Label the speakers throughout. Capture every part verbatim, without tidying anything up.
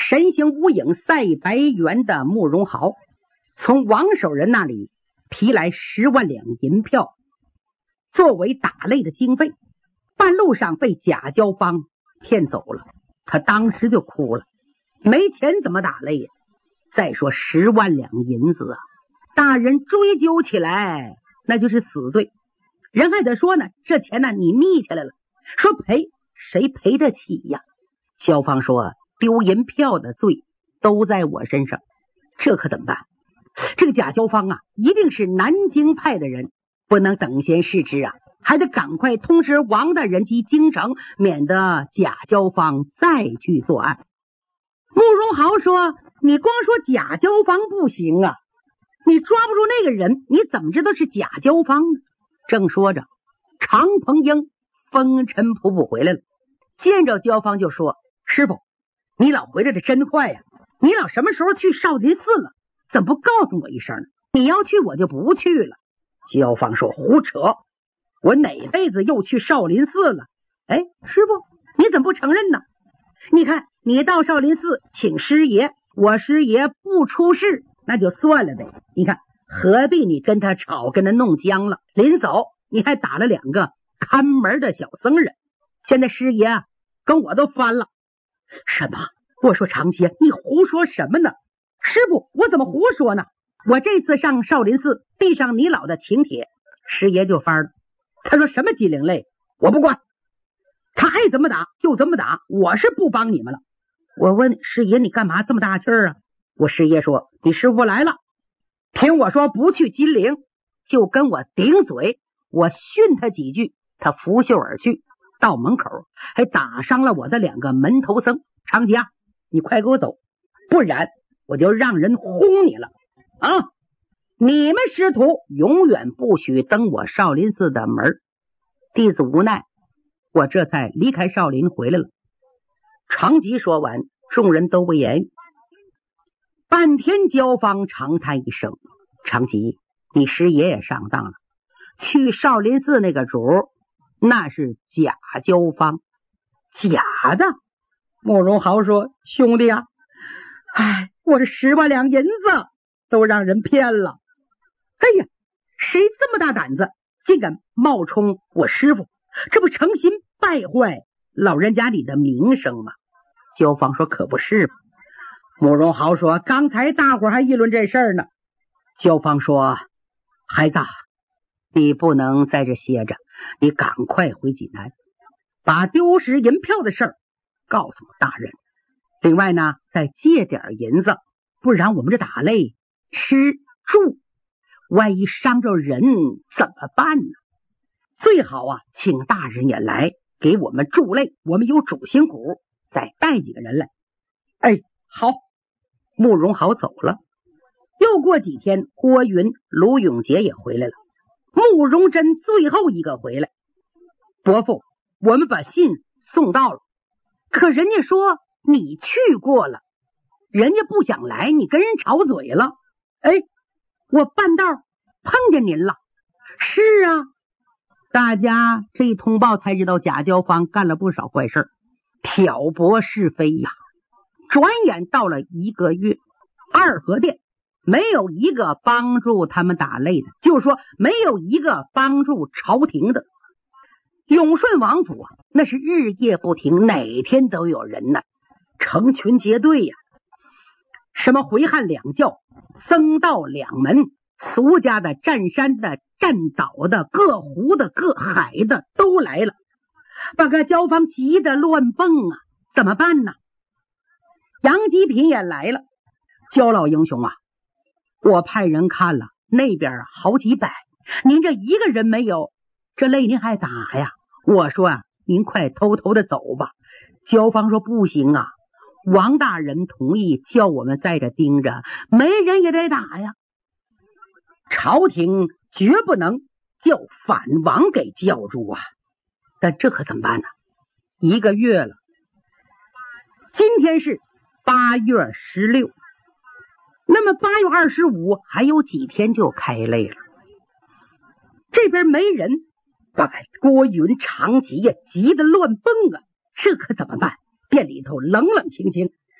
Speaker 1: 神行无影赛白猿的慕容豪从王守仁那里提来十万两银票，作为打擂的经费，半路上被贾娇芳骗走了。他当时就哭了，没钱怎么打擂呀？再说十万两银子啊，大人追究起来那就是死罪。人还得说呢，这钱呢你密起来了，说赔谁赔得起呀？萧芳说丢银票的罪都在我身上，这可怎么办？这个贾娇芳啊，一定是南京派的人，不能等闲视之啊，还得赶快通知王大人及京城，免得贾娇芳再去作案。慕容豪说你光说贾娇芳不行啊，你抓不住那个人，你怎么知道是贾娇芳呢？正说着，常鹏英风尘仆仆回来了，见着娇芳就说，师傅你老回来的真快呀，你老什么时候去少林寺了？怎么不告诉我一声呢？你要去我就不去了。娇芳说胡扯，我哪辈子又去少林寺了？哎，师傅你怎么不承认呢？你看你到少林寺请师爷，我师爷不出事那就算了呗，你看何必你跟他吵，跟他弄僵了，临走你还打了两个看门的小僧人，现在师爷啊跟我都翻了。什么？我说长街你胡说什么呢？师傅我怎么胡说呢？我这次上少林寺递上你老的请帖，师爷就翻了。他说什么鸡灵类我不管，他爱怎么打就怎么打，我是不帮你们了。我问师爷你干嘛这么大气儿啊？我师爷说你师傅来了，听我说不去金陵，就跟我顶嘴，我训他几句，他拂袖而去，到门口还打伤了我的两个门头僧。长吉啊，你快给我走，不然我就让人轰你了啊！你们师徒永远不许登我少林寺的门。弟子无奈，我这才离开少林回来了。长吉说完，众人都不言语。半天娇芳长叹一声，长吉你师爷也上当了，去少林寺那个主那是贾娇芳。假的？慕容豪说兄弟啊，哎，我这十万两银子都让人骗了。哎呀，谁这么大胆子竟敢冒充我师傅，这不诚心败坏老人家里的名声吗？娇芳说可不是吧。慕容豪说刚才大伙还议论这事儿呢。娇芳说孩子你不能在这歇着，你赶快回济南，把丢失银票的事儿告诉我大人，另外呢再借点银子，不然我们这打擂吃住万一伤着人怎么办呢？最好啊请大人也来给我们助擂，我们有主心骨，再带几个人来。哎，好。慕容豪走了。又过几天，郭云、卢永杰也回来了，慕容真最后一个回来。伯父，我们把信送到了，可人家说你去过了，人家不想来，你跟人吵嘴了。哎，我半道碰见您了。是啊，大家这一通报才知道贾娇芳干了不少坏事，挑拨是非呀。转眼到了一个月，二河店没有一个帮助他们打擂的，就是说没有一个帮助朝廷的。永顺王府啊，那是日夜不停，哪天都有人呢，成群结队呀、啊。什么回汉两教、僧道两门、俗家的、占山的、占岛的、各湖的、各海的都来了，把个焦芳急得乱蹦啊！怎么办呢？杨吉品也来了。焦老英雄啊，我派人看了，那边好几百，您这一个人没有，这擂您还打呀？我说啊，您快偷偷的走吧。焦芳说不行啊，王大人同意叫我们在这盯着，没人也得打呀。朝廷绝不能叫反王给叫住啊！但这可怎么办呢？一个月了，今天是八月十六，那么八月二十五还有几天就开擂了。这边没人，把郭云、长吉呀急得乱蹦啊！这可怎么办？店里头冷冷清清，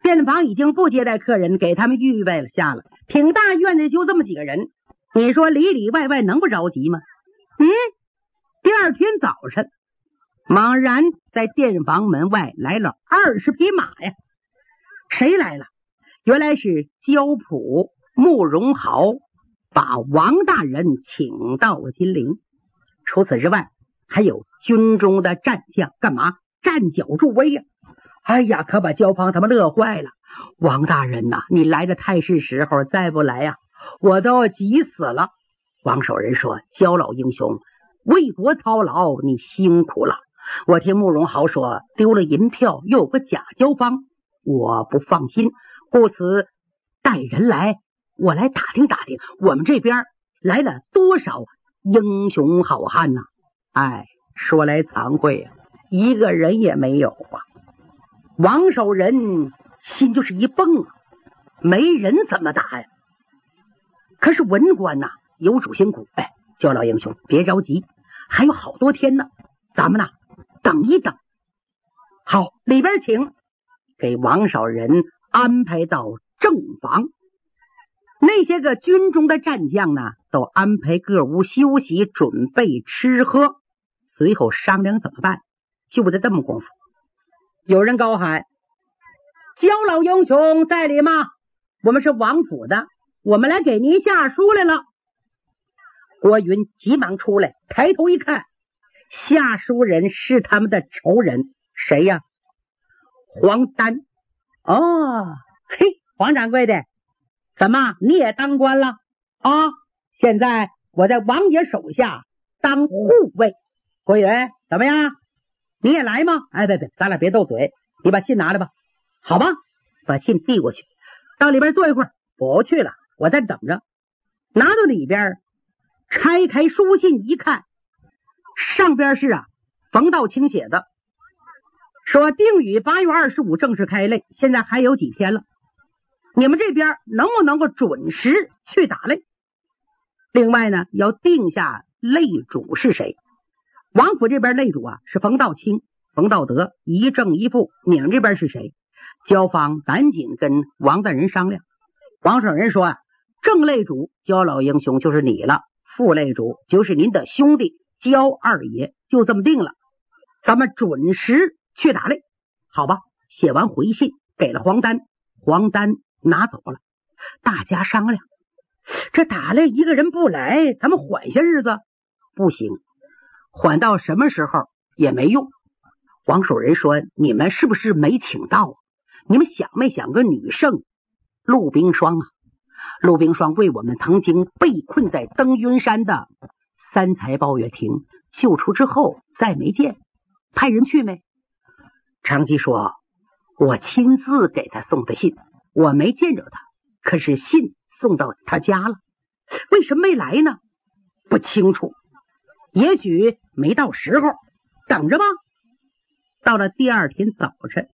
Speaker 1: 店房已经不接待客人，给他们预备了下了，挺大院子，就这么几个人，你说里里外外能不着急吗？嗯，第二天早晨，猛然在店房门外来了二十匹马呀！谁来了？原来是焦普、慕容豪把王大人请到了金陵。除此之外，还有军中的战将，干嘛站脚助威呀？哎呀，可把焦芳他们乐坏了。王大人呐、啊，你来的太是时候，再不来呀、啊，我都要急死了。王守仁说：“焦老英雄，为国操劳，你辛苦了。我听慕容豪说，丢了银票，又有个假焦芳，我不放心，故此带人来，我来打听打听，我们这边来了多少英雄好汉呐、啊？哎，说来惭愧啊，一个人也没有啊。”王守仁心就是一蹦啊，没人怎么打呀？可是文官呐、啊，有主心骨。哎，焦老英雄别着急，还有好多天呢，咱们呐等一等。好，里边请，给王守仁安排到正房。那些个军中的战将呢，都安排各屋休息，准备吃喝，随后商量怎么办。就在这么功夫，有人高喊：“焦老英雄在里吗？我们是王府的，我们来给您下书来了。”郭云急忙出来，抬头一看，下书人是他们的仇人，谁呀？黄丹。哦，嘿，黄掌柜的，怎么你也当官了啊？现在我在王爷手下当护卫。郭云，怎么样？你也来吗？哎，别别，咱俩别斗嘴，你把信拿来吧。好吧，把信递过去，到里边坐一会儿。不去了，我在等着。拿到里边，拆开书信一看，上边是啊冯道清写的，说定于八月二十五正式开擂，现在还有几天了，你们这边能不能够准时去打擂？另外呢，要定下擂主是谁。王府这边擂主啊是冯道清、冯道德，一正一负。你们这边是谁？焦芳赶紧跟王大人商量。王守仁说啊，正擂主焦老英雄就是你了，副擂主就是您的兄弟焦二爷，就这么定了，咱们准时去打擂，好吧？写完回信给了黄丹，黄丹拿走了。大家商量，这打擂一个人不来，咱们缓些日子不行，缓到什么时候也没用。王守仁说，你们是不是没请到？你们想没想个女圣陆冰霜啊？陆冰霜为我们曾经被困在登云山的三才抱月亭救出之后再没见，派人去没？长吉说，我亲自给他送的信，我没见着他，可是信送到他家了，为什么没来呢？不清楚，也许没到时候，等着吧。到了第二天早晨，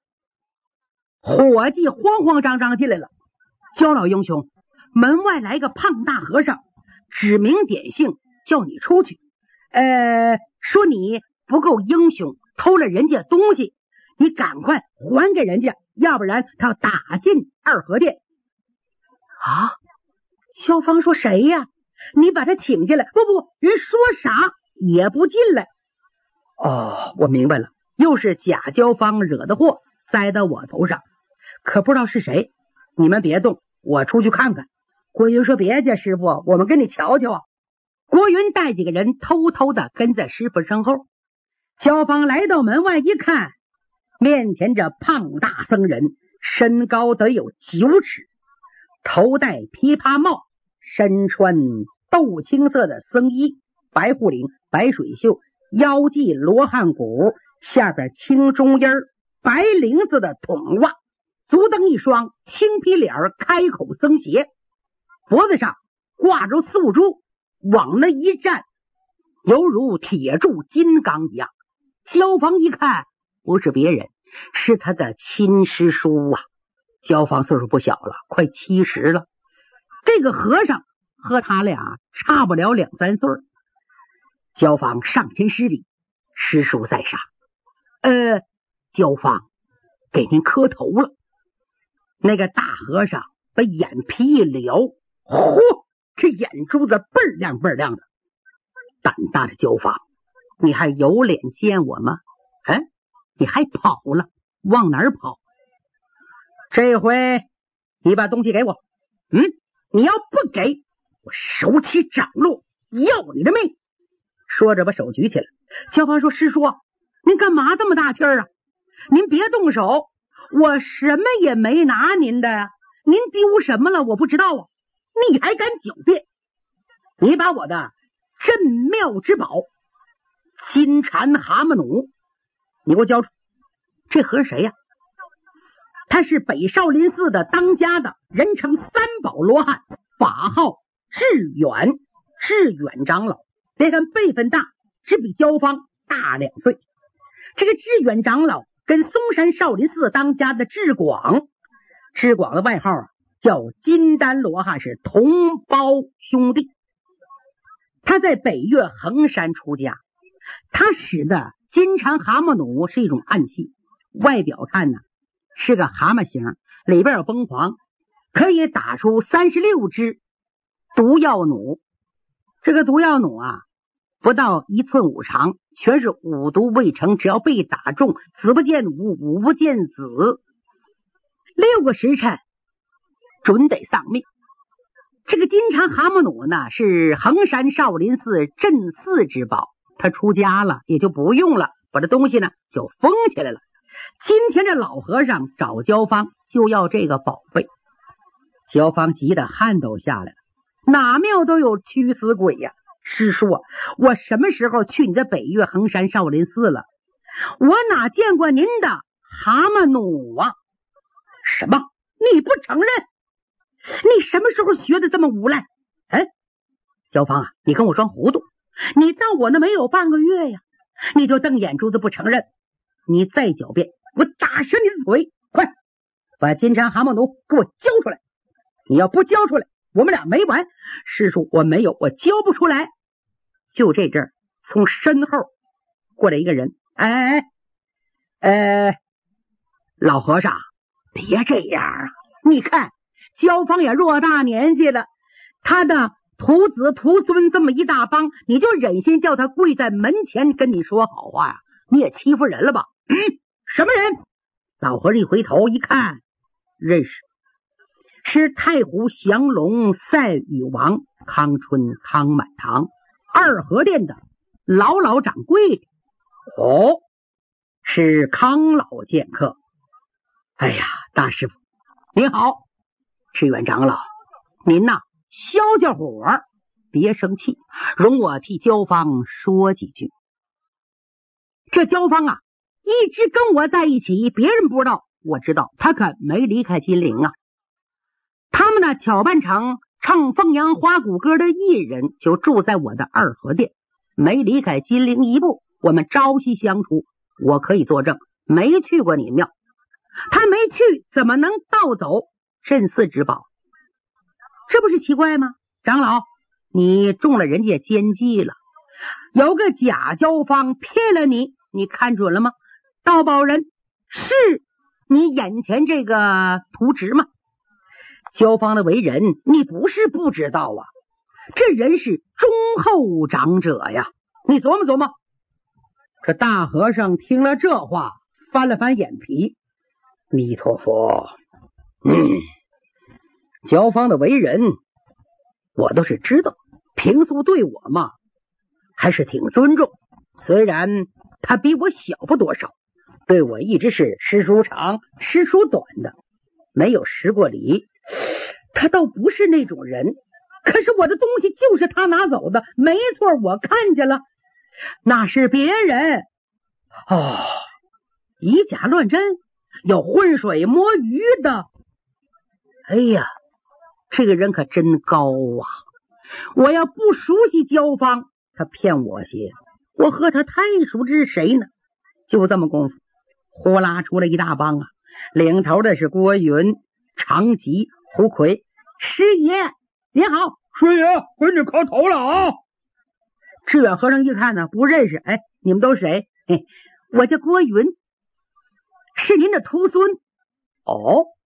Speaker 1: 伙计慌慌张张进来了。焦老英雄，门外来个胖大和尚，指名点姓叫你出去，呃，说你不够英雄，偷了人家东西，你赶快还给人家，要不然他要打进二合殿。啊！萧芳说，谁呀？你把他请进来。不不，人说啥也不进来。哦，我明白了，又是假焦芳惹的祸，栽到我头上，可不知道是谁。你们别动，我出去看看。郭云说，别介师傅，我们跟你瞧瞧啊。郭云带几个人偷偷的跟在师傅身后。焦芳来到门外一看，面前这胖大僧人身高得有九尺，头戴琵琶帽，身穿豆青色的僧衣，白护领、白水袖，腰系罗汉骨，下边青中衣白绫子的筒袜，足蹬一双青皮脸开口僧鞋，脖子上挂着素珠，往那一站，犹如铁柱金刚一样。焦芳一看，不是别人，是他的亲师叔啊。焦芳岁数不小了，快七十了，这个和尚和他俩差不了两三岁。焦芳上前施礼，师叔在上，呃，焦芳给您磕头了。 那个大和尚把眼皮一撩，嚯，这眼珠子倍儿亮倍儿亮的。胆大的焦方，你还有脸见我吗？哎，你还跑了，往哪儿跑？这回你把东西给我。嗯，你要不给，我手起掌落，要你的命。说着把手举起来。焦方说：师叔，您干嘛这么大气儿啊？您别动手，我什么也没拿您的呀，您丢什么了我不知道啊，你还敢狡辩？你把我的镇庙之宝金蝉蛤蟆弩你给我交出。这和尚谁呀？他是北少林寺的当家的，人称三宝罗汉，法号智远，智远长老。别看辈分大，只比焦方大两岁。这个智远长老跟嵩山少林寺当家的智广，智广的外号啊叫金丹罗汉，是同胞兄弟。他在北岳衡山出家，他使的金蝉蛤蟆弩是一种暗器，外表看呢是个蛤蟆形，里边有崩簧，可以打出三十六支毒药弩。这个毒药弩啊不到一寸五长，全是五毒未成，只要被打中，子不见武，武不见子，六个时辰准得丧命。这个金蝉蛤蟆弩呢是衡山少林寺镇寺之宝，他出家了也就不用了，把这东西呢就封起来了。今天这老和尚找焦方就要这个宝贝。焦方急得汗都下来了，哪庙都有驱死鬼呀、啊！师叔啊，我什么时候去你的北岳衡山少林寺了？我哪见过您的蛤蟆弩啊？什么？你不承认？你什么时候学的这么无赖？哎，焦方啊，你跟我装糊涂，你到我那没有半个月呀，你就瞪眼珠子不承认？你再狡辩，我打折你的腿！快把金蝉蛤蟆弩给我交出来！你要不交出来，我们俩没完。师叔，我没有，我交不出来。就这阵儿，从身后过来一个人，哎呃，老和尚，别这样啊！你看焦方也偌大年纪了，他的徒子徒孙这么一大帮，你就忍心叫他跪在门前跟你说好话呀？你也欺负人了吧？嗯，什么人？老和尚一回头一看，认识，是太湖降龙赛禹王康春康满堂二和殿的老老掌柜。哦，是康老剑客。哎呀，大师傅您好。智远长老，您呐消消火，别生气，容我替焦方说几句。这焦方啊一直跟我在一起，别人不知道，我知道，他可没离开金陵啊。他们呢巧扮成唱凤阳花鼓歌的艺人，就住在我的二和殿，没离开金陵一步，我们朝夕相处，我可以作证，没去过你庙。他没去，怎么能盗走镇寺之宝？这不是奇怪吗？长老，你中了人家奸计了，有个假焦方骗了你，你看准了吗？盗宝人是你眼前这个图纸吗？焦方的为人你不是不知道啊，这人是忠厚长者呀，你琢磨琢磨。这大和尚听了这话，翻了翻眼皮，弥陀佛，嗯，焦方的为人我都是知道，平素对我嘛还是挺尊重，虽然他比我小不多少，对我一直是师叔长师叔短的，没有失过礼。他倒不是那种人，可是我的东西就是他拿走的，没错，我看见了，那是别人。哦，以假乱真，有浑水摸鱼的。哎呀，这个人可真高啊！我要不熟悉焦方，他骗我些，我和他太熟知谁呢？就这么功夫，呼啦出来一大帮啊，领头的是郭云、常吉、胡奎。师爷您好。
Speaker 2: 师爷给你磕头了啊！
Speaker 1: 智远和尚一看呢，不认识。哎，你们都是谁？哎，我叫郭云，是您的徒孙。哦，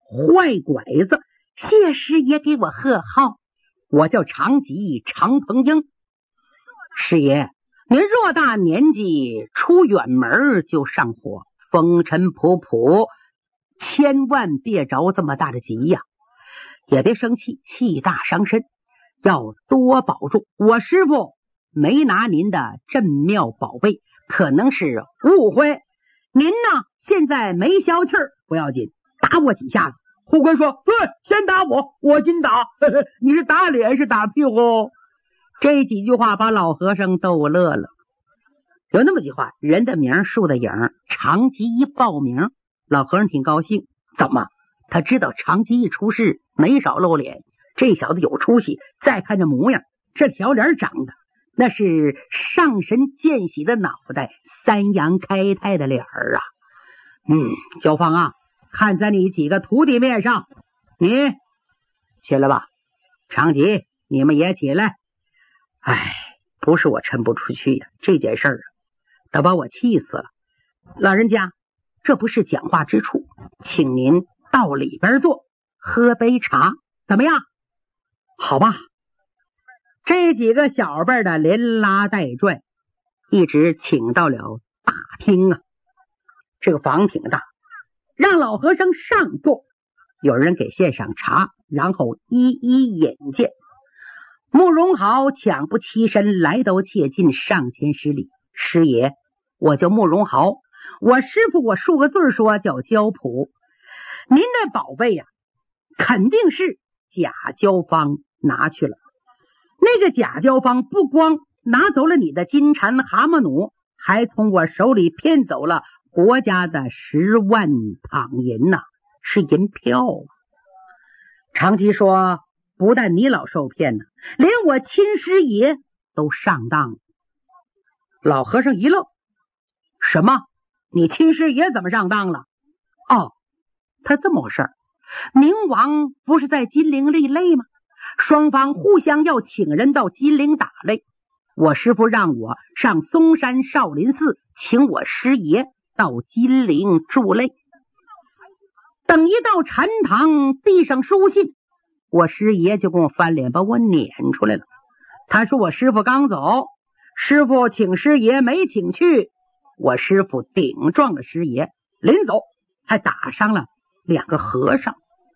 Speaker 1: 坏拐子，谢师爷给我贺号，我叫长吉常鹏英。师爷，您偌大年纪出远门就上火，风尘仆仆，千万别着这么大的急呀，也别生气，气大伤身，要多保重。我师傅没拿您的镇庙宝贝，可能是误会。您呢，现在没消气儿不要紧，打我几下子。
Speaker 2: 护官说：“对，先打我，我今打。呵呵，你是打脸是打屁股？”
Speaker 1: 这几句话把老和尚逗乐了。有那么句话，人的名树的影，长吉一报名，老和尚挺高兴。怎么？他知道长吉一出事没少露脸，这小子有出息。再看这模样，这小脸长的那是上神见喜的脑袋，三阳开泰的脸儿啊。嗯，焦芳啊，看在你几个徒弟面上，你起来吧。长吉，你们也起来。哎，不是我抻不出去呀、啊，这件事儿啊，都把我气死了。老人家，这不是讲话之处，请您到里边坐，喝杯茶，怎么样？好吧。这几个小辈的连拉带拽，一直请到了大厅啊。这个房挺大，让老和尚上座，有人给献上茶，然后一一引荐。慕容豪抢不起身，来到切近，上前施礼：“师爷，我叫慕容豪，我师傅我数个字说叫焦普。您的宝贝呀、啊，肯定是假焦方拿去了。那个假焦方不光拿走了你的金蝉蛤蟆弩，还从我手里骗走了国家的十万躺银呐、啊，是银票啊。”长吉说：“不但你老受骗呢，连我亲师爷都上当了。”老和尚一愣：“什么？你亲师爷怎么上当了？”哦，他这么回事儿。明王不是在金陵立擂吗？双方互相要请人到金陵打擂。我师父让我上嵩山少林寺，请我师爷到金陵助擂。等一到禅堂，递上书信，我师爷就跟我翻脸，把我撵出来了。他说我师父刚走，师父请师爷没请去，我师父顶撞了师爷，临走还打伤了两个和尚。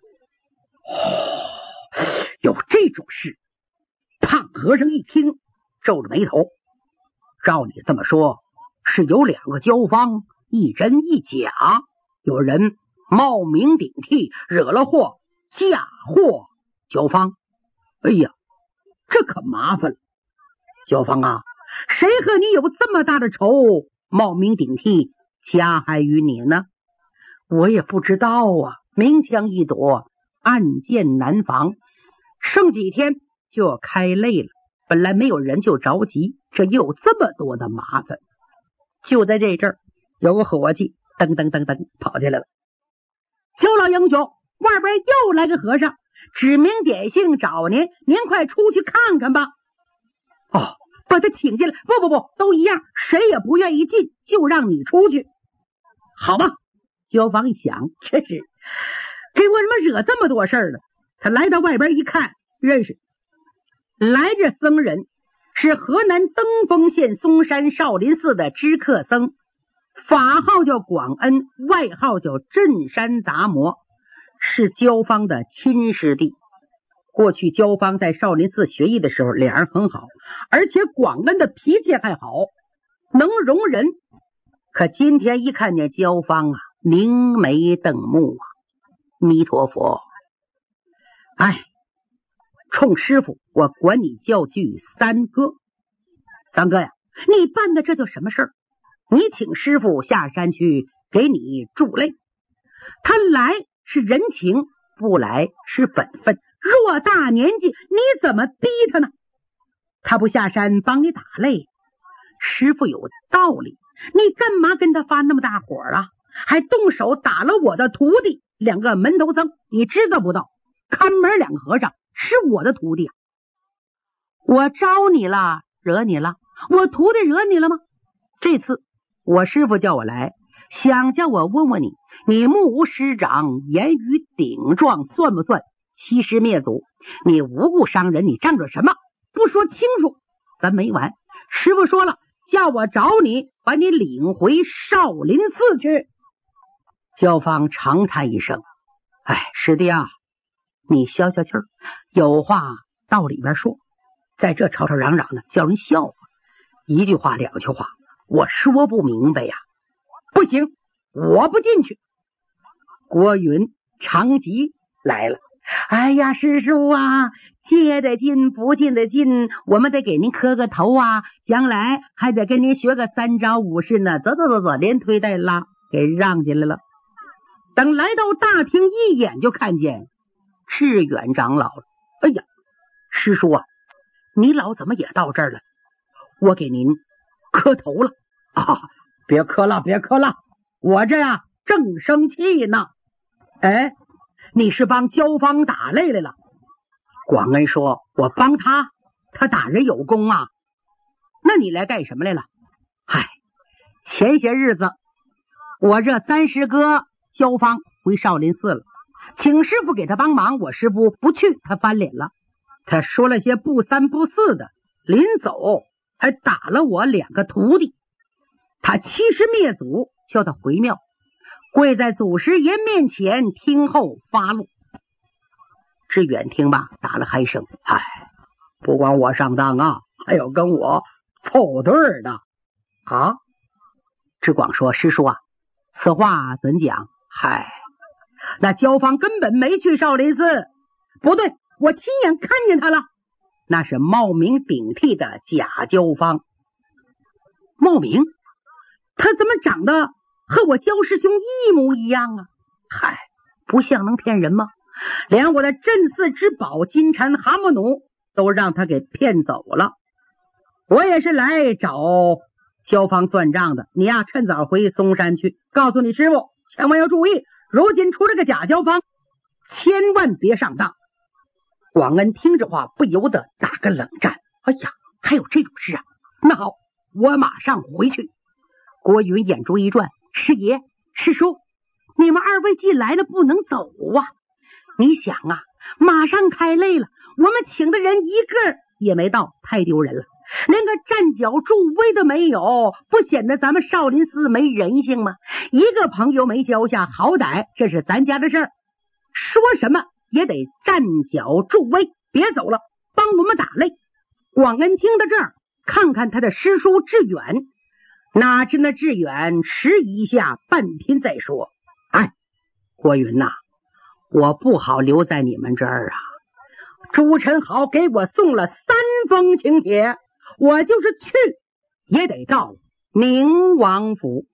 Speaker 1: 哦，有这种事？胖和尚一听，皱着眉头。照你这么说，是有两个焦方，一真一假，有人冒名顶替，惹了祸，嫁祸焦方。哎呀，这可麻烦了。焦方啊，谁和你有这么大的仇，冒名顶替，加害于你呢？我也不知道啊，明枪易躲，暗箭难防，剩几天就要开擂了，本来没有人就着急，这又有这么多的麻烦。就在这阵儿，有个伙计噔噔噔噔跑进来了：“焦老英雄，外边又来个和尚，指名点姓找您，您快出去看看吧。”哦，把他请进来。不不不，都一样，谁也不愿意进，就让你出去。好吧。焦方一想，这是给我什么惹这么多事儿了？他来到外边一看，认识来这僧人是河南登封县嵩山少林寺的知客僧，法号叫广恩，外号叫镇山达摩，是焦方的亲师弟。过去焦方在少林寺学艺的时候，俩人很好，而且广恩的脾气还好，能容人。可今天一看见焦方啊，凝眉瞪目啊，弥陀佛！哎，冲师傅，我管你叫句三哥。三哥呀，你办的这叫什么事儿？你请师傅下山去给你助擂，他来是人情，不来是本分。偌大年纪，你怎么逼他呢？他不下山帮你打擂，师傅有道理，你干嘛跟他发那么大火啊？还动手打了我的徒弟，两个门头僧，你知道不道？看门两个和尚是我的徒弟啊！我招你了，惹你了？我徒弟惹你了吗？这次我师傅叫我来， 想叫我问问你，你目无师长，言语顶撞，算不算欺师灭祖？你无故伤人，你仗着什么？不说清楚咱没完。师傅说了，叫我找你，把你领回少林寺去。焦芳长叹一声，哎，师弟啊，你消消气儿，有话到里边说，在这吵吵嚷嚷的，叫人笑话。一句话两句话，我说不明白呀。不行，我不进去。郭云、长吉来了。哎呀，师叔啊，接得进不进得进，我们得给您磕个头啊，将来还得跟您学个三招五式呢。走走走走，连推带拉给让进来了。等来到大厅，一眼就看见志远长老了。哎呀，师叔啊，你老怎么也到这儿了？我给您磕头了啊！别磕了，别磕了，我这呀正生气呢。哎，你是帮焦芳打擂来了？广恩说，我帮他，他打人有功啊。那你来干什么来了？嗨，前些日子我这三师哥焦芳回少林寺了，请师傅给他帮忙，我师傅不去，他翻脸了，他说了些不三不四的，临走还打了我两个徒弟。他欺师灭祖，叫他回庙，跪在祖师爷面前听候发落。志远听罢打了嗨声，哎，不光我上当啊，还有跟我凑对儿的啊。志广说，师叔啊，此话怎讲？嗨，那焦芳根本没去少林寺。不对，我亲眼看见他了，那是冒名顶替的假焦芳。冒名？他怎么长得和我焦师兄一模一样啊？嗨，不像能骗人吗？连我的镇寺之宝金蝉蛤蟆弩都让他给骗走了。我也是来找焦芳算账的，你呀趁早回嵩山去，告诉你师傅千万要注意，如今出了个假焦芳，千万别上当。广恩听着话不由得打个冷战，哎呀，还有这种事啊？那好，我马上回去。郭云眼珠一转，师爷师叔，你们二位既来了不能走啊。你想啊，马上开擂了，我们请的人一个也没到，太丢人了，连个站脚助威的没有，不显得咱们少林寺没人性吗？一个朋友没交下，好歹这是咱家的事儿，说什么也得站脚助威，别走了，帮我们打擂。广恩听到这儿，看看他的师叔志远，哪知那志远迟疑一下，半天再说，哎，郭云呐、啊，我不好留在你们这儿啊。朱宸濠给我送了三封请帖，我就是去也得到宁王府。